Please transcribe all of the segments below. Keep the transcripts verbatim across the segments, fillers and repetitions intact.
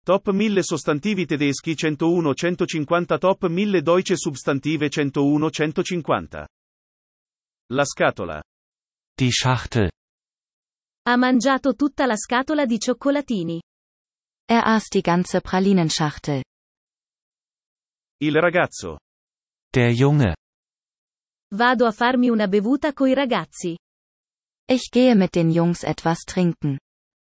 Top mille sostantivi tedeschi centouno centocinquanta Top mille deutsche Substantive centouno centocinquanta. La scatola. Die Schachtel. Ha mangiato tutta la scatola di cioccolatini. Er aß die ganze Pralinenschachtel. Il ragazzo. Der Junge. Vado a farmi una bevuta coi ragazzi. Ich gehe mit den Jungs etwas trinken.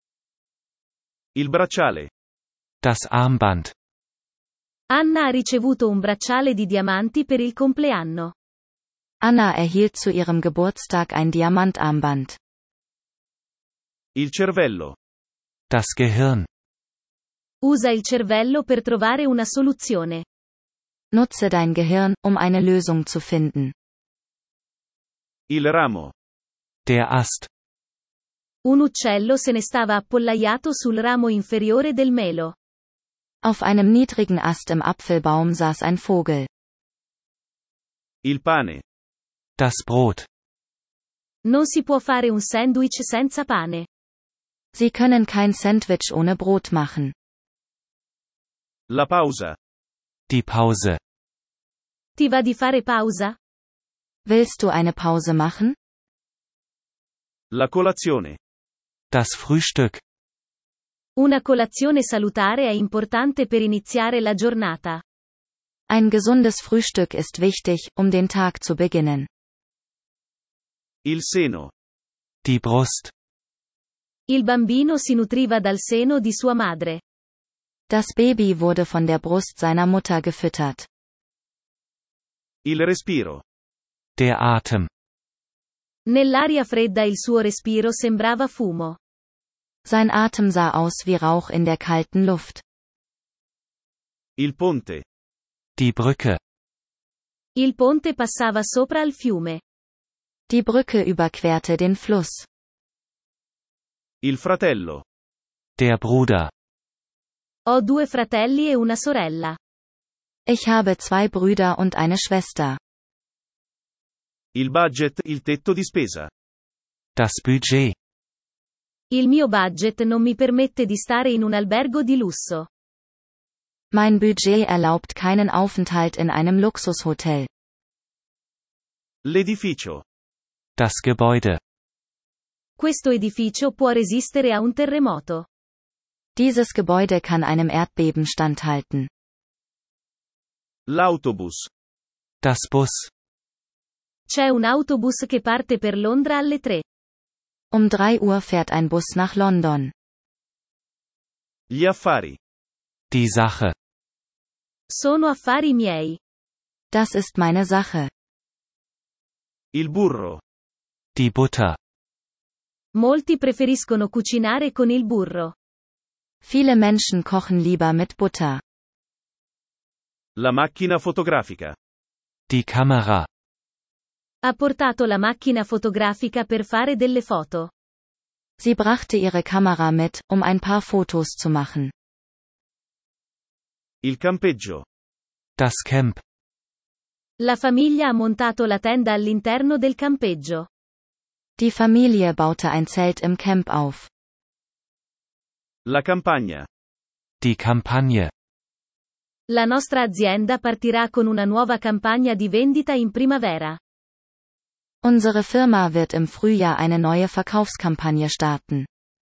Il bracciale. Das Armband. Anna ha ricevuto un bracciale di diamanti per il compleanno. Anna erhielt zu ihrem Geburtstag ein Diamantarmband. Il cervello. Das Gehirn. Usa il cervello per trovare una soluzione. Nutze dein Gehirn, um eine Lösung zu finden. Il ramo. Der Ast. Un uccello se ne stava appollaiato sul ramo inferiore del melo. Auf einem niedrigen Ast im Apfelbaum saß ein Vogel. Il pane. Das Brot. Non si può fare un sandwich senza pane. Sie können kein Sandwich ohne Brot machen. La pausa. Die Pause. Ti va di fare pausa? Willst du eine Pause machen? La colazione. Das Frühstück. Una colazione salutare è importante per iniziare la giornata. Ein gesundes Frühstück ist wichtig, um den Tag zu beginnen. Il seno. Die Brust. Il bambino si nutriva dal seno di sua madre. Das Baby wurde von der Brust seiner Mutter gefüttert. Il respiro. Der Atem. Nell'aria fredda il suo respiro sembrava fumo. Sein Atem sah aus wie Rauch in der kalten Luft. Il ponte. Die Brücke. Il ponte passava sopra al fiume. Die Brücke überquerte den Fluss. Il fratello. Der Bruder. Ho due fratelli e una sorella. Ich habe zwei Brüder und eine Schwester. Il budget, il tetto di spesa. Das Budget. Il mio budget non mi permette di stare in un albergo di lusso. Mein Budget erlaubt keinen Aufenthalt in einem Luxushotel. L'edificio. Das Gebäude. Questo edificio può resistere a un terremoto. Dieses Gebäude kann einem Erdbeben standhalten. L'autobus. Das Bus. C'è un autobus che parte per Londra alle tre. Um drei Uhr fährt ein Bus nach London. Gli affari. Die Sache. Sono affari miei. Das ist meine Sache. Il burro. Die Butter. Molti preferiscono cucinare con il burro. Viele Menschen kochen lieber mit Butter. La macchina fotografica. Die Kamera. Ha portato la macchina fotografica per fare delle foto. Sie brachte ihre Kamera mit, um ein paar Fotos zu machen. Il campeggio. Das Camp. La famiglia ha montato la tenda all'interno del campeggio. Die Familie baute ein Zelt im Camp auf. La campagna. Die Kampagne. La nostra azienda partirà con una nuova campagna di vendita in primavera. Unsere Firma wird im Frühjahr eine neue Verkaufskampagne starten.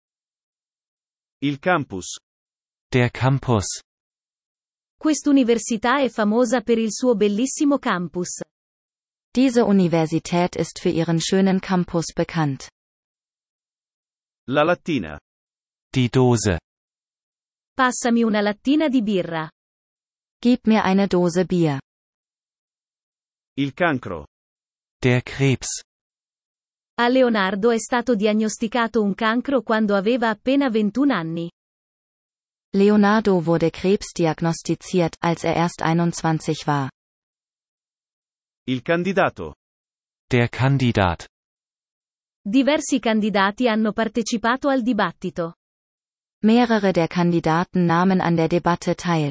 Il campus. Der Campus. Quest'università è famosa per il suo bellissimo campus. Diese Universität ist für ihren schönen Campus bekannt. La lattina. Die Dose. Passami una lattina di birra. Gib mir eine Dose Bier. Il cancro. Der Krebs. A Leonardo è stato diagnosticato un cancro quando aveva appena ventuno anni. Leonardo wurde Krebs diagnostiziert, als er erst einundzwanzig war. Il candidato. Der Kandidat. Diversi candidati hanno partecipato al dibattito. Mehrere der Kandidaten nahmen an der Debatte teil.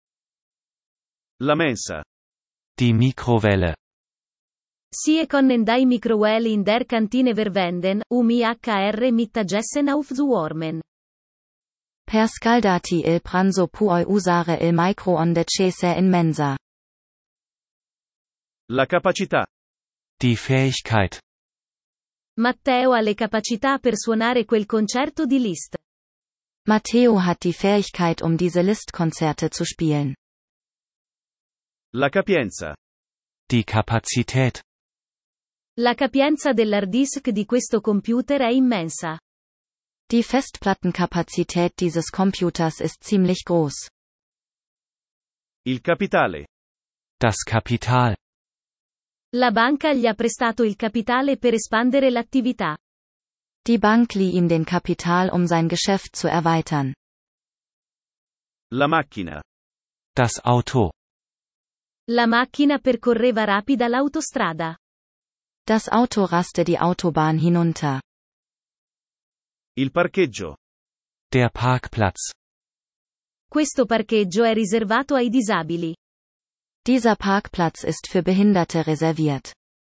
La mensa. Die Mikrowelle. Sie können die Mikrowelle in der Kantine verwenden, um H R mittagessen aufzuwärmen. Per scaldati il pranzo puoi usare il microonde cese in mensa. La capacità. Die Fähigkeit. Matteo ha le capacità per suonare quel concerto di Liszt. Matteo hat die Fähigkeit, um diese Liszt-Konzerte zu spielen. La capienza. Die Kapazität. La capienza dell'hard disk di questo computer è immensa. Die Festplattenkapazität dieses Computers ist ziemlich groß. Il capitale. Das Kapital. La banca gli ha prestato il capitale per espandere l'attività. Die Bank lieh ihm den Kapital, um sein Geschäft zu erweitern. La macchina. Das Auto. La macchina percorreva rapida l'autostrada. Das Auto raste die Autobahn hinunter. Il parcheggio. Der Parkplatz. Questo parcheggio è riservato ai disabili. Dieser Parkplatz ist für Behinderte reserviert.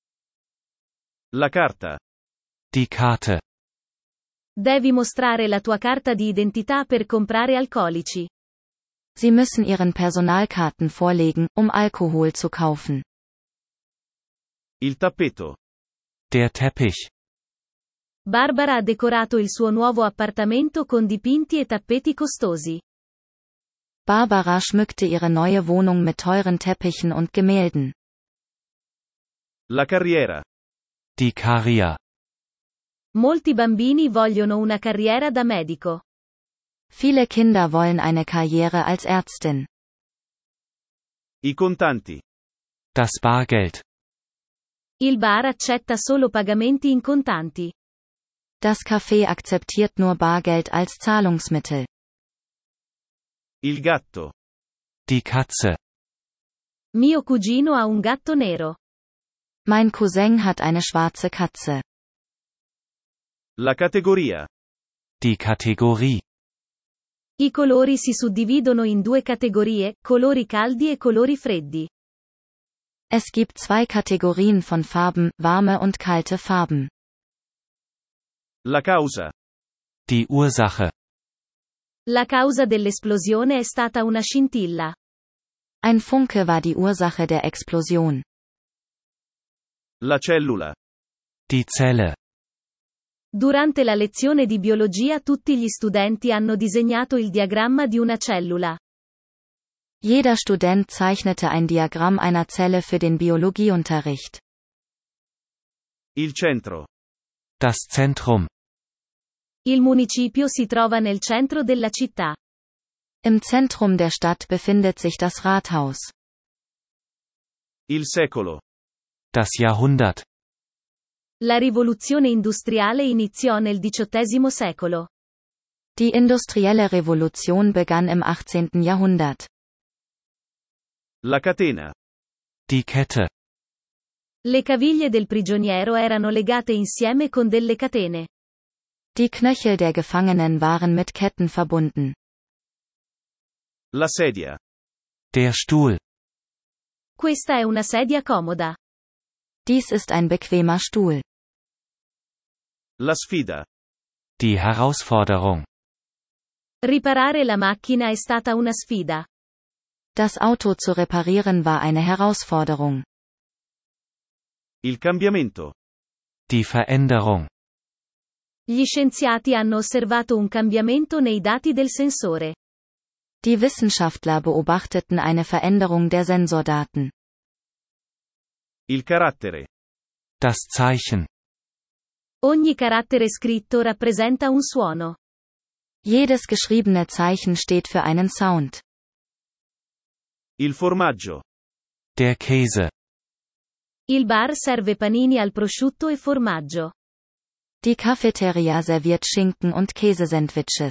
La carta. Die Karte. Devi mostrare la tua carta di identità per comprare alcolici. Sie müssen Ihren Personalkarten vorlegen, um Alkohol zu kaufen. Il tappeto. Der Teppich. Barbara ha decorato il suo nuovo appartamento con dipinti e tappeti costosi. Barbara schmückte ihre neue Wohnung mit teuren Teppichen und Gemälden. La carriera. Die Karriere. Molti bambini vogliono una carriera da medico. Viele Kinder wollen eine Karriere als Ärztin. I contanti. Das Bargeld. Il bar accetta solo pagamenti in contanti. Das Café akzeptiert nur Bargeld als Zahlungsmittel. Il gatto. Die Katze. Mio cugino ha un gatto nero. Mein Cousin hat eine schwarze Katze. La categoria. Die Kategorie. I colori si suddividono in due categorie, colori caldi e colori freddi. Es gibt zwei Kategorien von Farben, warme und kalte Farben. La causa. Die Ursache. La causa dell'esplosione è stata una scintilla. Ein Funke war die Ursache der Explosion. La cellula. Die Zelle. Durante la lezione di biologia tutti gli studenti hanno disegnato il diagramma di una cellula. Jeder Student zeichnete ein Diagramm einer Zelle für den Biologieunterricht. Il centro. Das Zentrum. Il municipio si trova nel centro della città. Im Zentrum der Stadt befindet sich das Rathaus. Il secolo. Das Jahrhundert. La rivoluzione industriale iniziò nel diciottesimo secolo. Die industrielle Revolution begann im achtzehnten Jahrhundert. La catena. Die Kette. Le caviglie del prigioniero erano legate insieme con delle catene. Die Knöchel der Gefangenen waren mit Ketten verbunden. La sedia. Der Stuhl. Questa è una sedia comoda. Dies ist ein bequemer Stuhl. La sfida. Die Herausforderung. Riparare la macchina è stata una sfida. Das Auto zu reparieren war eine Herausforderung. Il cambiamento. Die Veränderung. Gli scienziati hanno osservato un cambiamento nei dati del sensore. Die Wissenschaftler beobachteten eine Veränderung der Sensordaten. Il carattere. Das Zeichen. Ogni carattere scritto rappresenta un suono. Jedes geschriebene Zeichen steht für einen Sound. Il formaggio. Der Käse. Il bar serve panini al prosciutto e formaggio. Die Cafeteria serviert Schinken- und Käsesandwiches.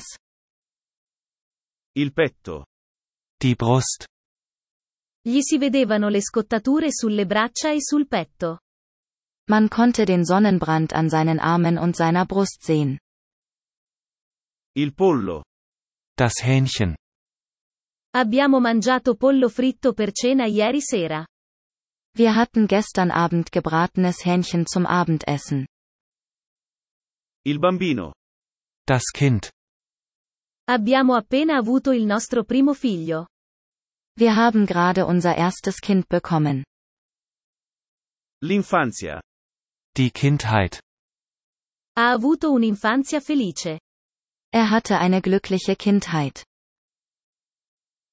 Il petto. Die Brust. Gli si vedevano le scottature sulle braccia e sul petto. Man konnte den Sonnenbrand an seinen Armen und seiner Brust sehen. Il pollo. Das Hähnchen. Abbiamo mangiato pollo fritto per cena ieri sera. Wir hatten gestern Abend gebratenes Hähnchen zum Abendessen. Il bambino. Das Kind. Abbiamo appena avuto il nostro primo figlio. Wir haben gerade unser erstes Kind bekommen. L'infanzia. Die Kindheit. Ha avuto un'infanzia felice. Er hatte eine glückliche Kindheit.